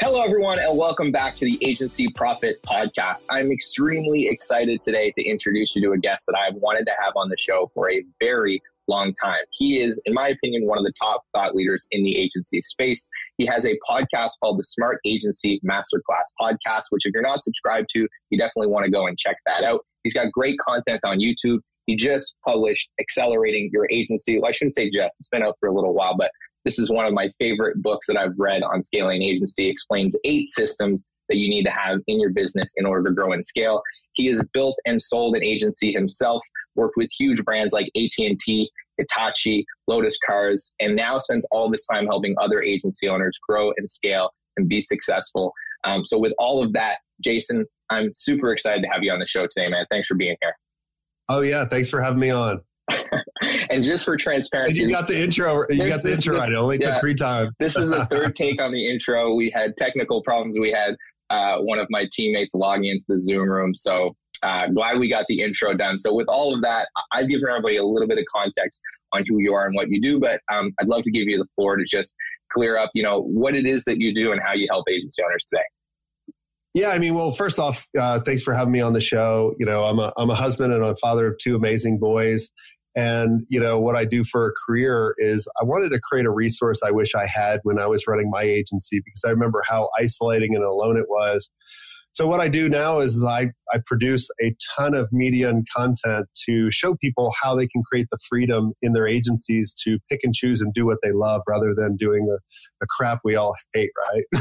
Hello, everyone, and welcome back to the Agency Profit Podcast. I'm extremely excited today to introduce you to a guest that I've wanted to have on the show for a very long time. He is, in my opinion, one of the top thought leaders in the agency space. He has a podcast called the Smart Agency Masterclass Podcast, which if you're not subscribed to, you definitely want to go and check that out. He's got great content on YouTube. He just published Accelerating Your Agency. Well, I shouldn't say just, it's been out for a little while, but this is one of my favorite books that I've read on scaling agency. It explains 8 systems that you need to have in your business in order to grow and scale. He has built and sold an agency himself, worked with huge brands like AT&T, Hitachi, Lotus Cars, and now spends all this time helping other agency owners grow and scale and be successful. So with all of that, Jason, I'm super excited to have you on the show today, man. Thanks for being here. Oh yeah, thanks for having me on. And just for transparency, you got the intro. You got the intro right. It only took 3 times. This is the third take on the intro. We had technical problems. We had one of my teammates logging into the Zoom room. So glad we got the intro done. So with all of that, I've given everybody a little bit of context on who you are and what you do. But I'd love to give you the floor to just clear up, what it is that you do and how you help agency owners today. Yeah, I mean, well, first off, thanks for having me on the show. I'm a husband and I'm a father of 2 amazing boys. And, what I do for a career is I wanted to create a resource I wish I had when I was running my agency, because I remember how isolating and alone it was. So what I do now is I produce a ton of media and content to show people how they can create the freedom in their agencies to pick and choose and do what they love rather than doing the crap we all hate, right?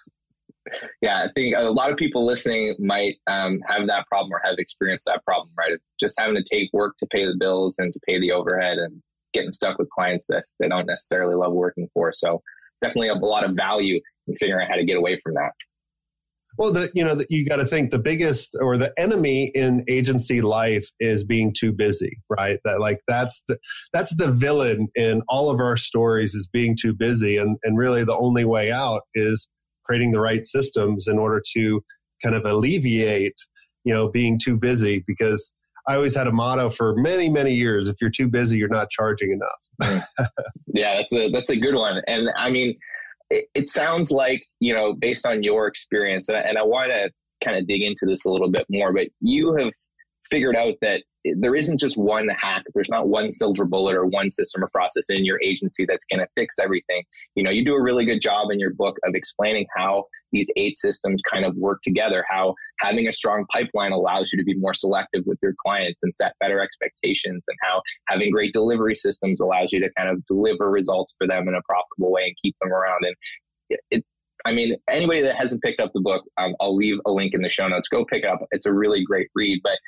Yeah, I think a lot of people listening might have that problem or have experienced that problem, right? Of just having to take work to pay the bills and to pay the overhead and getting stuck with clients that they don't necessarily love working for. So definitely a lot of value in figuring out how to get away from that. Well, you got to think the biggest or the enemy in agency life is being too busy, right? That's the villain in all of our stories is being too busy. And really the only way out is creating the right systems in order to kind of alleviate, being too busy, because I always had a motto for many, many years. If you're too busy, you're not charging enough. Yeah, that's a good one. And I mean, it sounds like, based on your experience, and I want to kind of dig into this a little bit more, but you have figured out that there isn't just one hack. There's not one silver bullet or one system or process in your agency that's going to fix everything. You do a really good job in your book of explaining how these 8 systems kind of work together, how having a strong pipeline allows you to be more selective with your clients and set better expectations, and how having great delivery systems allows you to kind of deliver results for them in a profitable way and keep them around. And anybody that hasn't picked up the book, I'll leave a link in the show notes. Go pick it up. It's a really great read. But,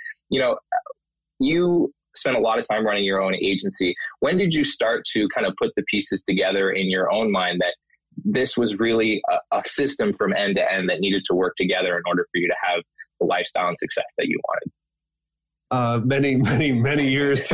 you spent a lot of time running your own agency. When did you start to kind of put the pieces together in your own mind that this was really a system from end to end that needed to work together in order for you to have the lifestyle and success that you wanted? Many years.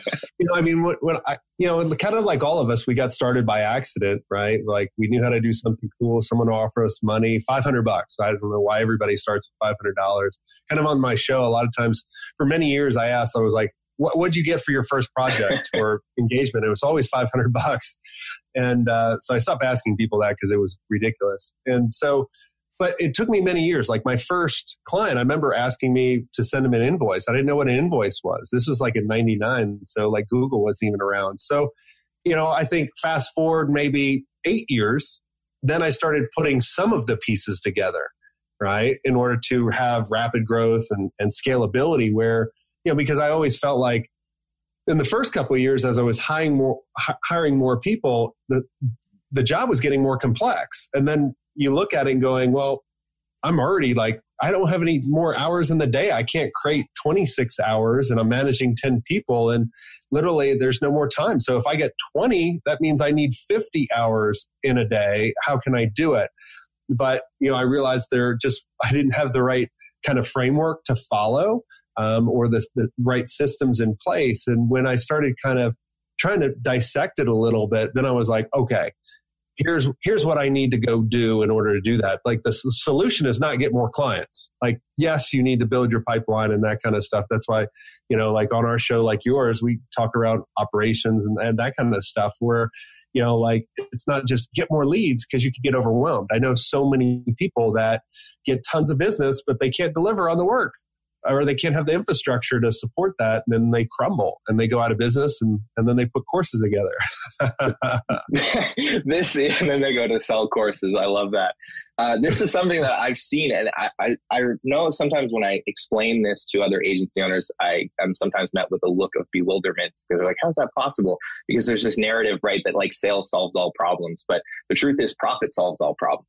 Kind of like all of us, we got started by accident, right? Like we knew how to do something cool. Someone offered us money, $500. I don't know why everybody starts with $500. Kind of on my show, a lot of times for many years, I was like, what'd you get for your first project or engagement? It was always $500. And so I stopped asking people that because it was ridiculous. And so, but it took me many years. Like my first client, I remember asking me to send him an invoice. I didn't know what an invoice was. This was like in 99. So like Google wasn't even around. So, I think fast forward maybe 8 years, then I started putting some of the pieces together, right? In order to have rapid growth and scalability where, because I always felt like in the first couple of years, as I was hiring more people, the job was getting more complex. And then you look at it and going, well, I'm already like, I don't have any more hours in the day. I can't create 26 hours and I'm managing 10 people and literally there's no more time. So if I get 20, that means I need 50 hours in a day. How can I do it? But, I realized I didn't have the right kind of framework to follow or the right systems in place. And when I started kind of trying to dissect it a little bit, then I was like, okay, here's what I need to go do in order to do that. Like the solution is not get more clients. Like, yes, you need to build your pipeline and that kind of stuff. That's why, like on our show, like yours, we talk around operations and that kind of stuff where, like it's not just get more leads because you can get overwhelmed. I know so many people that get tons of business, but they can't deliver on the work, or they can't have the infrastructure to support that. And then they crumble and they go out of business, and then they put courses together. And then they go to sell courses. I love that. This is something that I've seen. And I know sometimes when I explain this to other agency owners, I'm sometimes met with a look of bewilderment because they're like, how's that possible? Because there's this narrative, right, that like sales solves all problems. But the truth is profit solves all problems.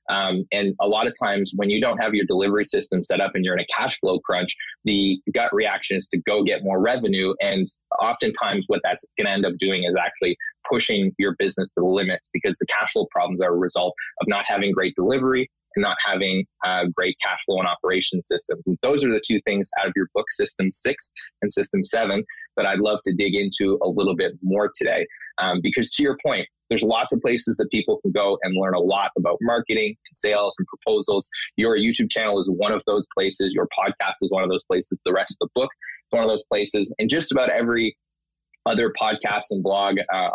And a lot of times when you don't have your delivery system set up and you're in a cash flow crunch, the gut reaction is to go get more revenue. And oftentimes what that's going to end up doing is actually pushing your business to the limits, because the cash flow problems are a result of not having great delivery and not having great cash flow and operation systems. And those are the two things out of your book, System 6 and System 7, that I'd love to dig into a little bit more today. Because to your point, there's lots of places that people can go and learn a lot about marketing and sales and proposals. Your YouTube channel is one of those places. Your podcast is one of those places. The rest of the book is one of those places. And just about every other podcast and blog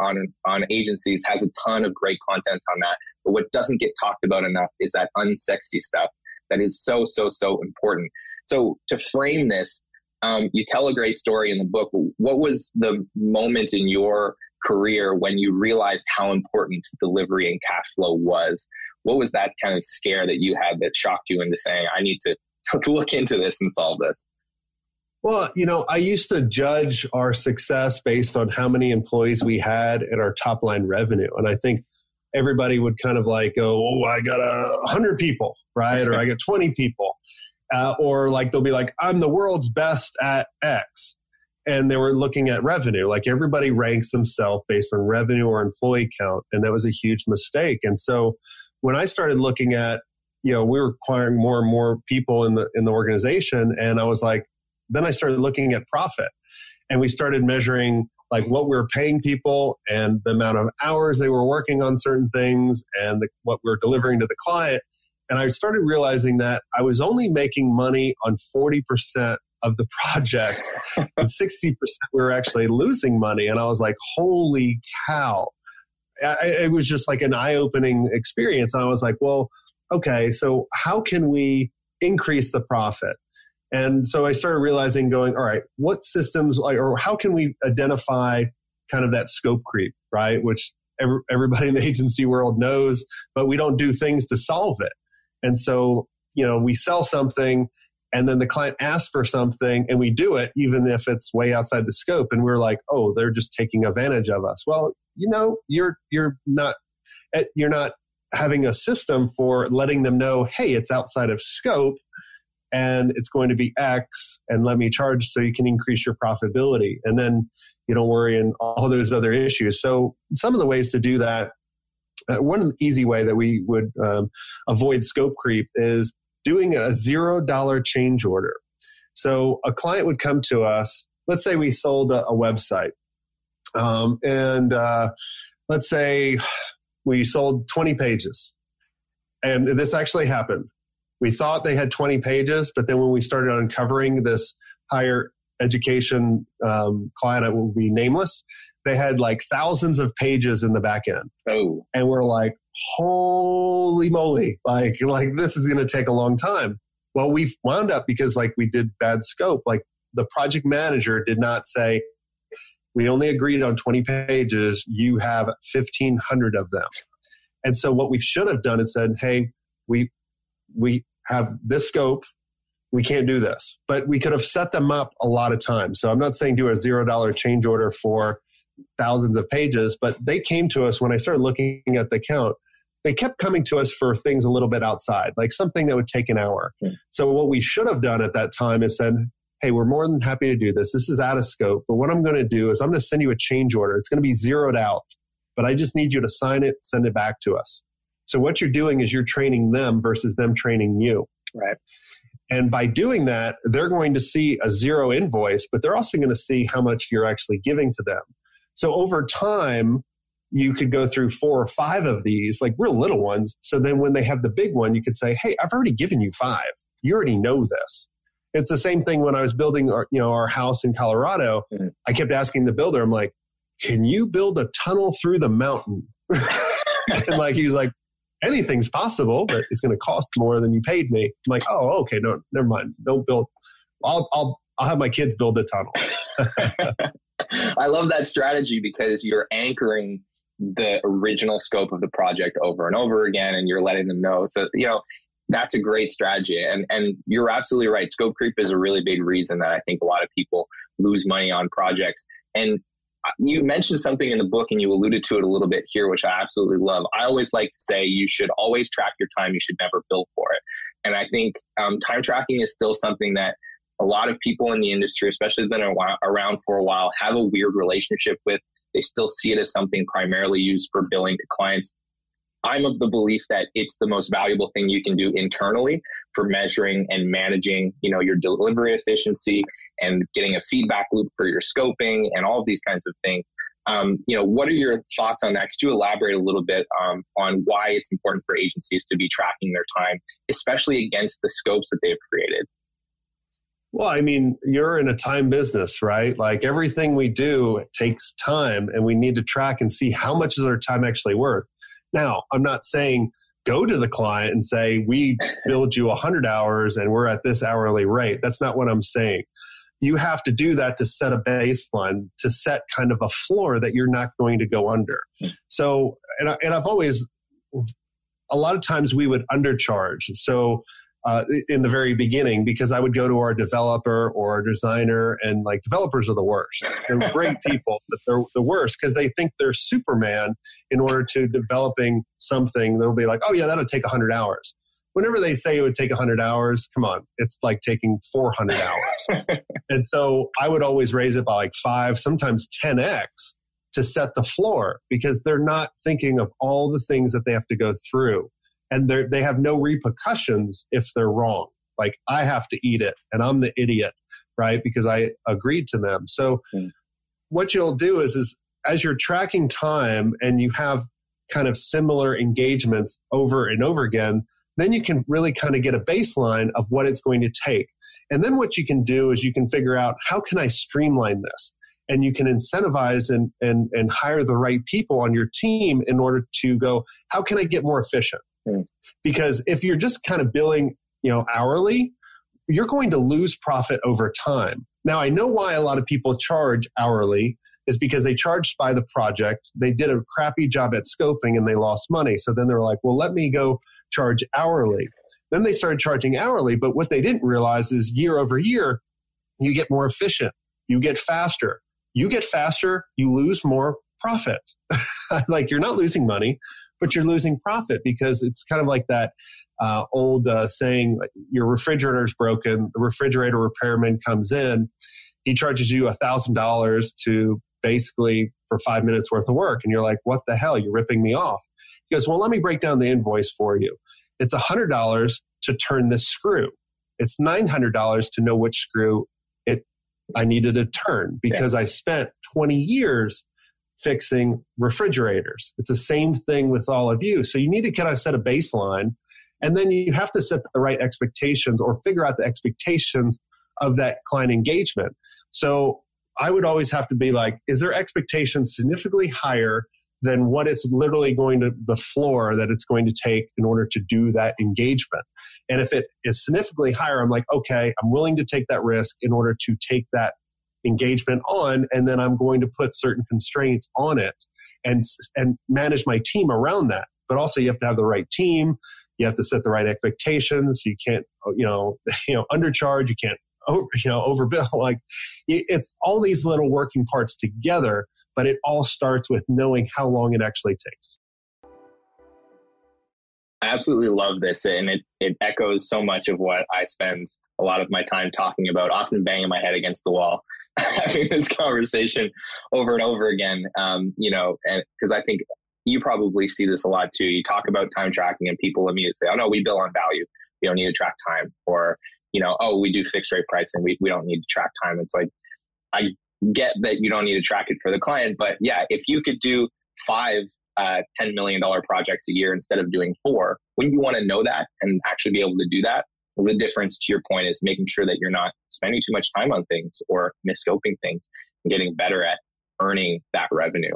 on agencies has a ton of great content on that. But what doesn't get talked about enough is that unsexy stuff that is so, so, so important. So to frame this, you tell a great story in the book. What was the moment in your career when you realized how important delivery and cash flow was? What was that kind of scare that you had that shocked you into saying, I need to look into this and solve this? Well, I used to judge our success based on how many employees we had and our top line revenue. And I think everybody would kind of like go, oh, I got 100 people, right? Or I got 20 people. Or like, they'll be like, I'm the world's best at X. And they were looking at revenue. Like everybody ranks themselves based on revenue or employee count. And that was a huge mistake. And so when I started looking at, we were acquiring more and more people in the organization. And I was like, then I started looking at profit, and we started measuring like what we were paying people and the amount of hours they were working on certain things and what we were delivering to the client. And I started realizing that I was only making money on 40% of the projects, and 60% we were actually losing money. And I was like, holy cow. It was just like an eye-opening experience. And I was like, well, okay, so how can we increase the profit? And so I started realizing going, all right, what systems, or how can we identify kind of that scope creep, right? Which everybody in the agency world knows, but we don't do things to solve it. And so, we sell something, and then the client asks for something and we do it, even if it's way outside the scope. And we're like, oh, they're just taking advantage of us. Well, you're not having a system for letting them know, hey, it's outside of scope and it's going to be X, and let me charge so you can increase your profitability. And then you don't worry and all those other issues. So some of the ways to do that, one easy way that we would avoid scope creep is doing a $0 change order. So a client would come to us. Let's say we sold a website. And let's say we sold 20 pages. And this actually happened. We thought they had 20 pages, but then when we started uncovering this higher education client, it will be nameless, they had like thousands of pages in the back end. Oh. And we're like, holy moly, like this is going to take a long time. Well, we wound up, because like we did bad scope, like the project manager did not say, we only agreed on 20 pages, you have 1,500 of them. And so what we should have done is said, hey, we have this scope, we can't do this. But we could have set them up a lot of times. So I'm not saying do a $0 change order for thousands of pages, but they came to us when I started looking at the count. They kept coming to us for things a little bit outside, like something that would take an hour. Okay. So what we should have done at that time is said, hey, we're more than happy to do this. This is out of scope. But what I'm going to do is I'm going to send you a change order. It's going to be zeroed out, but I just need you to sign it, send it back to us. So what you're doing is you're training them versus them training you. Right. And by doing that, they're going to see a zero invoice, but they're also going to see how much you're actually giving to them. So over time, you could go through 4 or 5 of these, like real little ones. So then when they have the big one, you could say, hey, I've already given you 5. You already know this. It's the same thing when I was building our house in Colorado. Mm-hmm. I kept asking the builder, I'm like, can you build a tunnel through the mountain? And like, he was like, anything's possible, but it's going to cost more than you paid me. I'm like, oh, okay, no, never mind. Don't build. I'll have my kids build the tunnel. I love that strategy because you're anchoring the original scope of the project over and over again, and you're letting them know. So, that's a great strategy. And you're absolutely right. Scope creep is a really big reason that I think a lot of people lose money on projects. And you mentioned something in the book and you alluded to it a little bit here, which I absolutely love. I always like to say you should always track your time. You should never bill for it. And I think time tracking is still something that a lot of people in the industry, especially been around for a while, have a weird relationship with. They still see it as something primarily used for billing to clients. I'm of the belief that it's the most valuable thing you can do internally for measuring and managing, your delivery efficiency and getting a feedback loop for your scoping and all of these kinds of things. What are your thoughts on that? Could you elaborate a little bit on why it's important for agencies to be tracking their time, especially against the scopes that they've created? Well, I mean, you're in a time business, right? Like everything we do takes time, and we need to track and see how much is our time actually worth. Now, I'm not saying go to the client and say, we billed you 100 hours and we're at this hourly rate. That's not what I'm saying. You have to do that to set a baseline, to set kind of a floor that you're not going to go under. So, and I've always, a lot of times we would undercharge. So, in the very beginning, because I would go to our developer or our designer, and like, developers are the worst. They're great people, but they're the worst because they think they're Superman in order to developing something. They'll be like, oh yeah, that'll take 100 hours. Whenever they say it would take 100 hours, come on, it's like taking 400 hours. And so I would always raise it by like 5, sometimes 10x to set the floor, because they're not thinking of all the things that they have to go through. And they have no repercussions if they're wrong. Like, I have to eat it and I'm the idiot, right? Because I agreed to them. So what you'll do is as you're tracking time and you have kind of similar engagements over and over again, then you can really kind of get a baseline of what it's going to take. And then what you can do is you can figure out, how can I streamline this? And you can incentivize and hire the right people on your team in order to go, how can I get more efficient? Because if you're just kind of billing, hourly, you're going to lose profit over time. Now, I know why a lot of people charge hourly is because they charged by the project. They did a crappy job at scoping and they lost money. So then they're like, well, let me go charge hourly. Then they started charging hourly. But what they didn't realize is year over year, you get more efficient. You get faster. You get faster, you lose more profit. Like, you're not losing money, but you're losing profit, because it's kind of like that old saying, your refrigerator's broken, the refrigerator repairman comes in, he charges you $1,000 to basically for 5 minutes worth of work. And you're like, what the hell? You're ripping me off. He goes, well, let me break down the invoice for you. It's $100 to turn this screw. It's $900 to know which screw I needed to turn, because I spent 20 years fixing refrigerators. It's the same thing with all of you. So you need to kind of set a baseline, and then you have to set the right expectations, or figure out the expectations of that client engagement. So I would always have to be like, is their expectations significantly higher than what it's literally going to, the floor that it's going to take in order to do that engagement? And if it is significantly higher, I'm like, okay, I'm willing to take that risk in order to take that engagement on. And then I'm going to put certain constraints on it and manage my team around that. But also, you have to have the right team. You have to set the right expectations. You can't, undercharge. You can't, overbill. Like, it's all these little working parts together, but it all starts with knowing how long it actually takes. I absolutely love this, and it echoes so much of what I spend a lot of my time talking about, often banging my head against the wall, having this conversation over and over again, and because I think you probably see this a lot too. You talk about time tracking and people immediately say, oh no, we bill on value. We don't need to track time. Or, oh, we do fixed rate pricing. We don't need to track time. It's like, I get that you don't need to track it for the client, but yeah, if you could do 5 $10 million projects a year instead of doing 4, wouldn't you want to know that and actually be able to do that? Well, the difference, to your point, is making sure that you're not spending too much time on things or mis-scoping things and getting better at earning that revenue.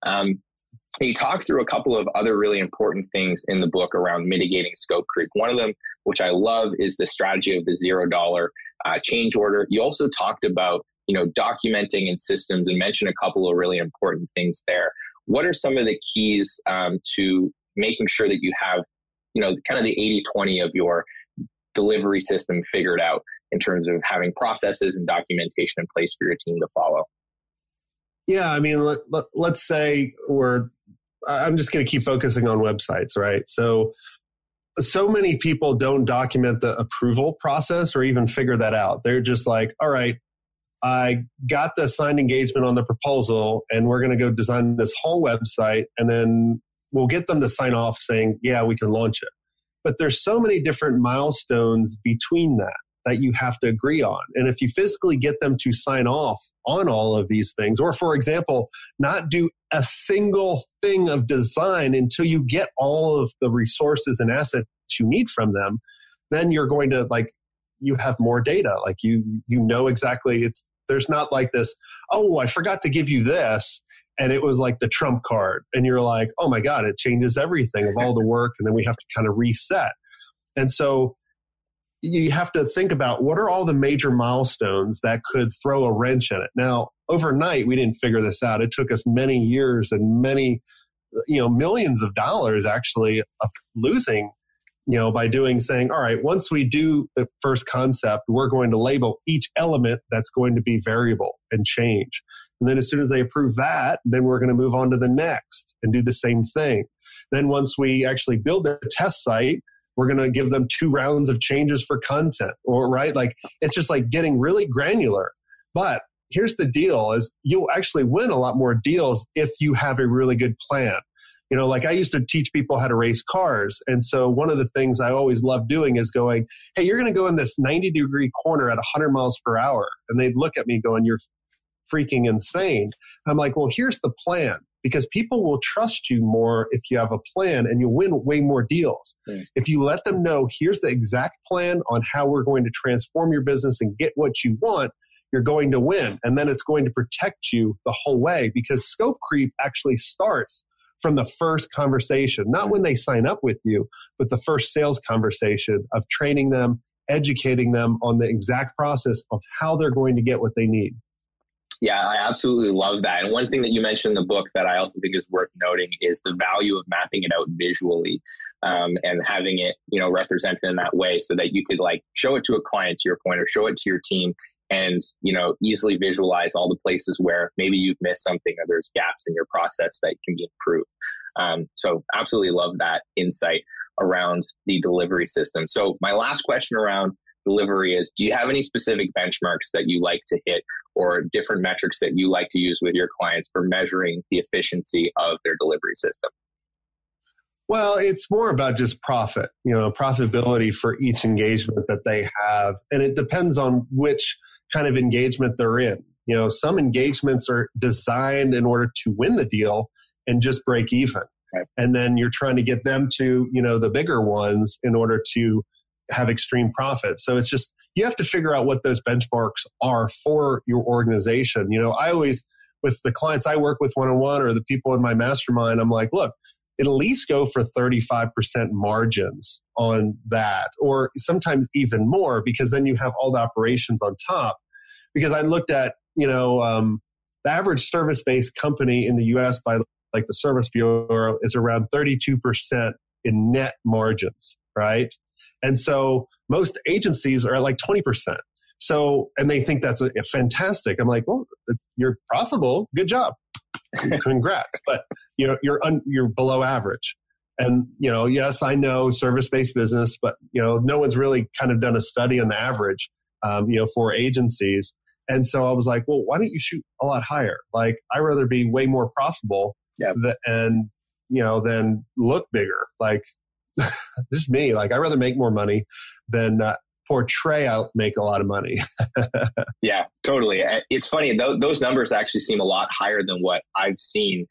You talk through a couple of other really important things in the book around mitigating scope creep. One of them, which I love, is the strategy of the $0 change order. You also talked about, documenting in systems and mentioned a couple of really important things there. What are some of the keys to making sure that you have, kind of the 80-20 of your delivery system figured out in terms of having processes and documentation in place for your team to follow? Yeah, I mean, let's say I'm just going to keep focusing on websites, right? So many people don't document the approval process or even figure that out. They're just like, all right, I got the signed engagement on the proposal and we're going to go design this whole website, and then we'll get them to sign off saying, yeah, we can launch it. But there's so many different milestones between that you have to agree on. And if you physically get them to sign off on all of these things, or for example, not do a single thing of design until you get all of the resources and assets you need from them, then you're going to you have more data. You know exactly, there's not like this, oh, I forgot to give you this. And it was like the trump card. And you're like, oh my God, it changes everything of all the work. And then we have to kind of reset. And so you have to think about what are all the major milestones that could throw a wrench in it. Now, overnight, we didn't figure this out. It took us many years and many, millions of dollars actually of losing, by saying, all right, once we do the first concept, we're going to label each element that's going to be variable and change. And then as soon as they approve that, then we're going to move on to the next and do the same thing. Then once we actually build the test site, we're going to give them 2 rounds of changes for content, right? It's just getting really granular. But here's the deal is you'll actually win a lot more deals if you have a really good plan. I used to teach people how to race cars. And so one of the things I always love doing is going, hey, you're going to go in this 90-degree corner at 100 miles per hour. And they'd look at me going, you're freaking insane. I'm like, well, here's the plan. Because people will trust you more if you have a plan, and you'll win way more deals. Mm. If you let them know, here's the exact plan on how we're going to transform your business and get what you want, you're going to win. And then it's going to protect you the whole way, because scope creep actually starts from the first conversation, not when they sign up with you, but the first sales conversation of training them, educating them on the exact process of how they're going to get what they need. Yeah, I absolutely love that. And one thing that you mentioned in the book that I also think is worth noting is the value of mapping it out visually, and having it, represented in that way so that you could show it to a client, to your point, or show it to your team and, easily visualize all the places where maybe you've missed something or there's gaps in your process that can be improved. So absolutely love that insight around the delivery system. So my last question around delivery is, do you have any specific benchmarks that you like to hit or different metrics that you like to use with your clients for measuring the efficiency of their delivery system? Well, it's more about just profit, profitability for each engagement that they have. And it depends on which kind of engagement they're in. Some engagements are designed in order to win the deal and just break even. Right. And then you're trying to get them to, the bigger ones in order to have extreme profit. So it's just, you have to figure out what those benchmarks are for your organization. I always, with the clients I work with one-on-one or the people in my mastermind, I'm like, look, at least go for 35% margins on that, or sometimes even more, because then you have all the operations on top. Because I looked at, the average service-based company in the US by the Service Bureau is around 32% in net margins, right? And so most agencies are at 20%. So, and they think that's fantastic. I'm like, well, you're profitable. Good job. Congrats. But, you're below average. And, yes, I know service-based business, but, no one's really kind of done a study on the average, for agencies. And so I was like, well, why don't you shoot a lot higher? I'd rather be way more profitable and, than look bigger. This is me. I'd rather make more money than portray I'll make a lot of money. Yeah, totally. It's funny. Those numbers actually seem a lot higher than what I've seen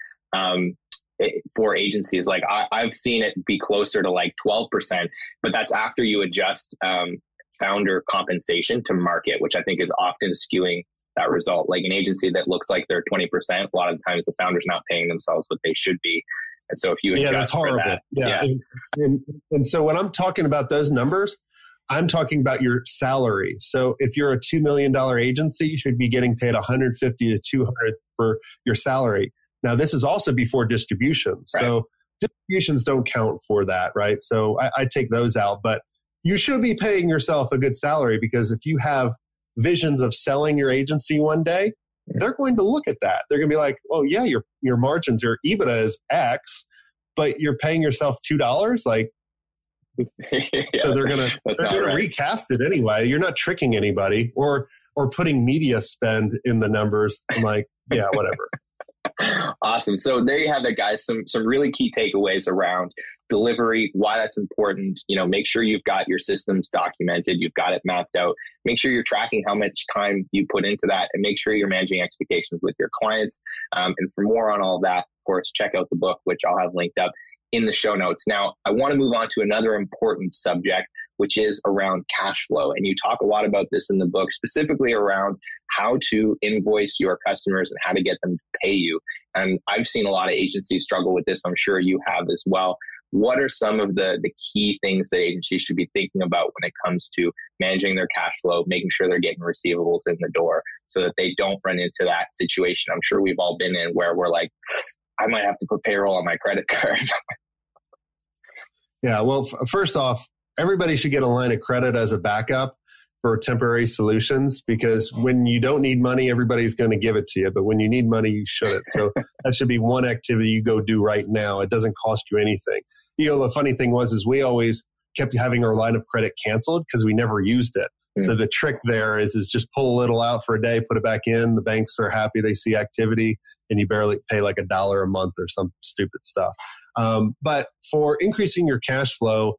for agencies. I've seen it be closer to 12%, but that's after you adjust founder compensation to market, which I think is often skewing that result. Like an agency that looks like they're 20%, a lot of times the founder's not paying themselves what they should be. And so if you adjust that's horrible. for that, And so when I'm talking about those numbers, I'm talking about your salary. So if you're a $2 million agency, you should be getting paid $150 to $200 for your salary. Now, this is also before distributions. Right. So distributions don't count for that, right? So I take those out, but you should be paying yourself a good salary, because if you have visions of selling your agency one day, they're going to look at that. They're going to be like, oh yeah, your margins, your EBITDA is X, but you're paying yourself $2. Like, so they're going to recast it anyway. You're not tricking anybody or putting media spend in the numbers. I'm like, yeah, whatever. Awesome. So there you have it, guys. Some really key takeaways around delivery, why that's important. Make sure you've got your systems documented. You've got it mapped out. Make sure you're tracking how much time you put into that, and make sure you're managing expectations with your clients. And for more on all of that, of course, check out the book, which I'll have linked up in the show notes. Now, I want to move on to another important subject, which is around cash flow. And you talk a lot about this in the book, specifically around how to invoice your customers and how to get them to pay you. And I've seen a lot of agencies struggle with this. I'm sure you have as well. What are some of the key things that agencies should be thinking about when it comes to managing their cash flow, making sure they're getting receivables in the door so that they don't run into that situation? I'm sure we've all been in where we're like, I might have to put payroll on my credit card. Yeah. Well, first off, everybody should get a line of credit as a backup for temporary solutions, because when you don't need money, everybody's going to give it to you. But when you need money, you shouldn't. So that should be one activity you go do right now. It doesn't cost you anything. The funny thing is we always kept having our line of credit canceled because we never used it. So the trick there is just pull a little out for a day, put it back in. The banks are happy. They see activity, and you barely pay like $1 a month or some stupid stuff. But for increasing your cash flow,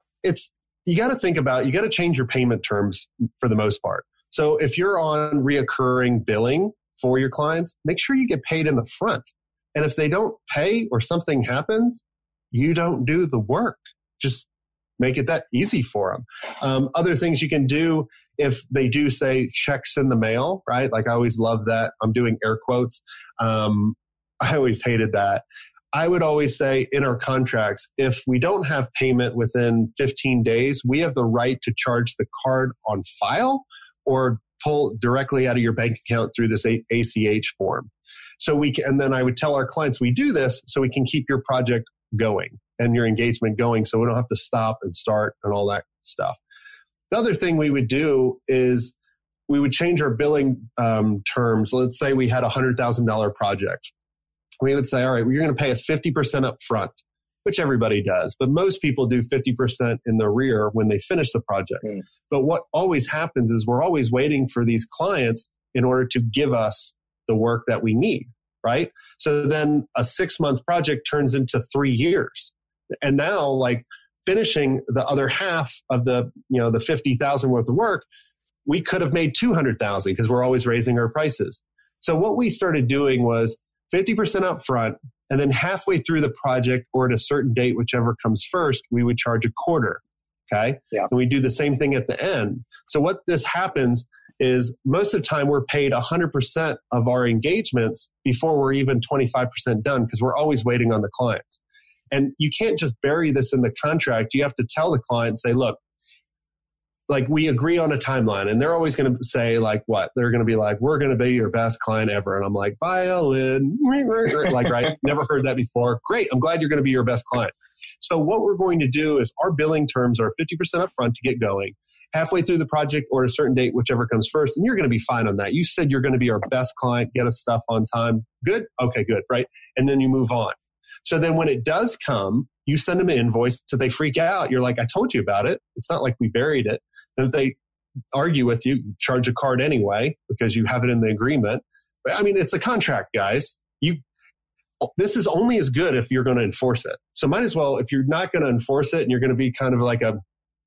you got to think about, you got to change your payment terms for the most part. So if you're on reoccurring billing for your clients, make sure you get paid in the front. And if they don't pay or something happens, you don't do the work. Just make it that easy for them. Other things you can do if they do say checks in the mail, right? Like I always love that. I'm doing air quotes. I always hated that. I would always say in our contracts, if we don't have payment within 15 days, we have the right to charge the card on file or pull directly out of your bank account through this ACH form. So and then I would tell our clients we do this so we can keep your project going and your engagement going, so we don't have to stop and start and all that stuff. The other thing we would do is we would change our billing terms. Let's say we had a $100,000 project. We would say, all right, well, you're going to pay us 50% up front, which everybody does. But most people do 50% in the rear when they finish the project. But what always happens is we're always waiting for these clients in order to give us the work that we need, right? So then a 6-month project turns into 3 years. And now, like finishing the other half of the $50,000 worth of work, we could have made $200,000 because we're always raising our prices. So what we started doing was 50% up front, and then halfway through the project or at a certain date, whichever comes first, we would charge a quarter. Okay. Yeah. And we do the same thing at the end. So what this happens is most of the time we're paid 100% of our engagements before we're even 25% done, because we're always waiting on the clients. And you can't just bury this in the contract. You have to tell the client, say, look, like we agree on a timeline, and they're always going to say like what? They're going to be like, we're going to be your best client ever. And I'm like, violin, like, right? Never heard that before. Great. I'm glad you're going to be your best client. So what we're going to do is our billing terms are 50% up front to get going, halfway through the project or at a certain date, whichever comes first. And you're going to be fine on that. You said you're going to be our best client, get us stuff on time. Good. Okay, good. Right. And then you move on. So then when it does come, you send them an invoice. So they freak out. You're like, I told you about it. It's not like we buried it. Then they argue with you, charge a card anyway, because you have it in the agreement. I mean, it's a contract, guys. This is only as good if you're going to enforce it. So might as well, if you're not going to enforce it and you're going to be kind of like oh,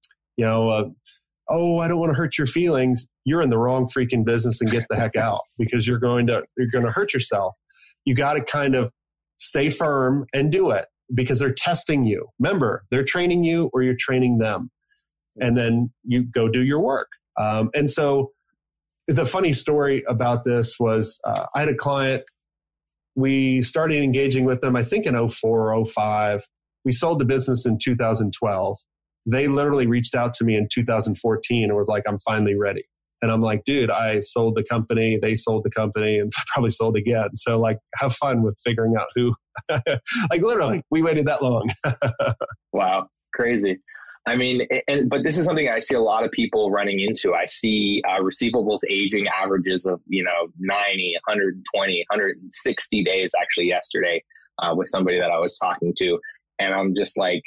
I don't want to hurt your feelings, you're in the wrong freaking business and get the heck out, because you're going to hurt yourself. You got to kind of stay firm and do it, because they're testing you. Remember, they're training you or you're training them. And then you go do your work. And so the funny story about this was I had a client. We started engaging with them, I think in 04 or 05. We sold the business in 2012. They literally reached out to me in 2014 and was like, I'm finally ready. And I'm like, dude, I sold the company. They sold the company and probably sold again. So like, have fun with figuring out who, like literally, we waited that long. Wow. Crazy. I mean, but this is something I see a lot of people running into. I see receivables aging averages of, 90, 120, 160 days actually yesterday with somebody that I was talking to. And I'm just like,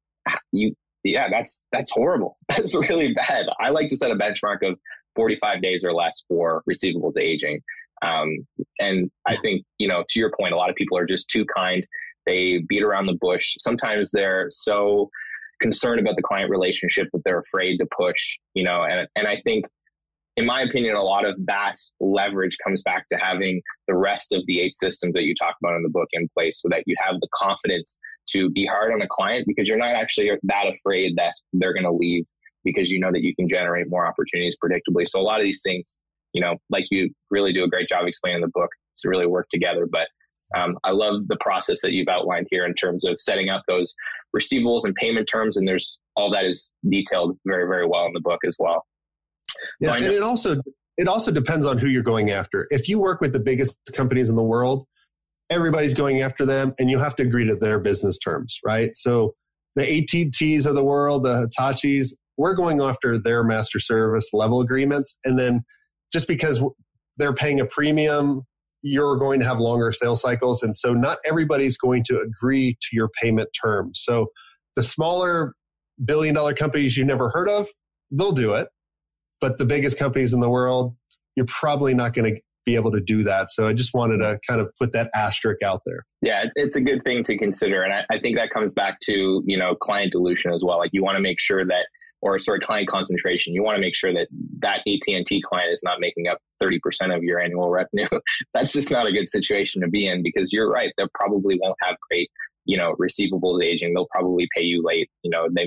that's horrible. That's really bad. I like to set a benchmark of 45 days or less for receivables aging. And I think, to your point, a lot of people are just too kind. They beat around the bush. Sometimes they're so concerned about the client relationship that they're afraid to push, and I think, in my opinion, a lot of that leverage comes back to having the rest of the 8 systems that you talk about in the book in place so that you have the confidence to be hard on a client because you're not actually that afraid that they're going to leave because you know that you can generate more opportunities predictably. So a lot of these things, like you really do a great job explaining in the book to really work together. But I love the process that you've outlined here in terms of setting up those receivables and payment terms. And there's all that is detailed very, very well in the book as well. Yeah, and it also depends on who you're going after. If you work with the biggest companies in the world, everybody's going after them and you have to agree to their business terms, right? So the AT&Ts of the world, the Hitachis, we're going after their master service level agreements. And then just because they're paying a premium, you're going to have longer sales cycles. And so not everybody's going to agree to your payment terms. So the smaller billion-dollar companies you never heard of, they'll do it. But the biggest companies in the world, you're probably not going to be able to do that. So I just wanted to kind of put that asterisk out there. Yeah, it's a good thing to consider. And I think that comes back to, client dilution as well. Like you want to make sure that, client concentration. You want to make sure that AT&T client is not making up 30% of your annual revenue. That's just not a good situation to be in because you're right. They probably won't have great, receivables aging. They'll probably pay you late. They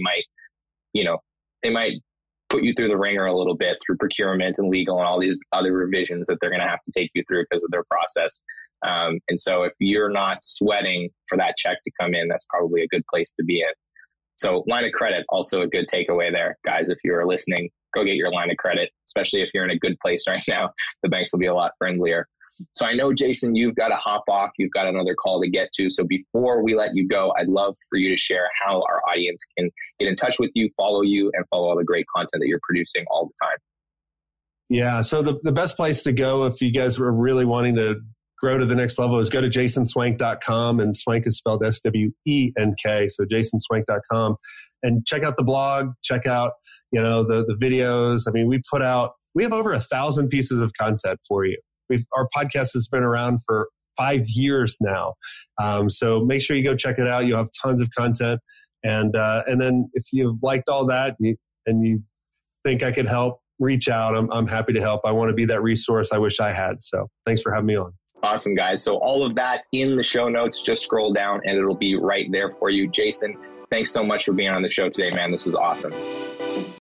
might put you through the ringer a little bit through procurement and legal and all these other revisions that they're going to have to take you through because of their process. And so if you're not sweating for that check to come in, that's probably a good place to be in. So line of credit, also a good takeaway there. Guys, if you're listening, go get your line of credit, especially if you're in a good place right now. The banks will be a lot friendlier. So I know, Jason, you've got to hop off. You've got another call to get to. So before we let you go, I'd love for you to share how our audience can get in touch with you, follow you, and follow all the great content that you're producing all the time. Yeah. So the best place to go if you guys were really wanting to grow to the next level is go to jasonswank.com, and Swank is spelled SWENK. So jasonswank.com, and check out the blog, check out, the videos. I mean, we have over 1,000 pieces of content for you. Our podcast has been around for 5 years now. So make sure you go check it out. You'll have tons of content. And then if you've liked all that and you think I could help, reach out. I'm happy to help. I want to be that resource I wish I had. So thanks for having me on. Awesome, guys. So all of that in the show notes, just scroll down and it'll be right there for you. Jason, thanks so much for being on the show today, man. This was awesome.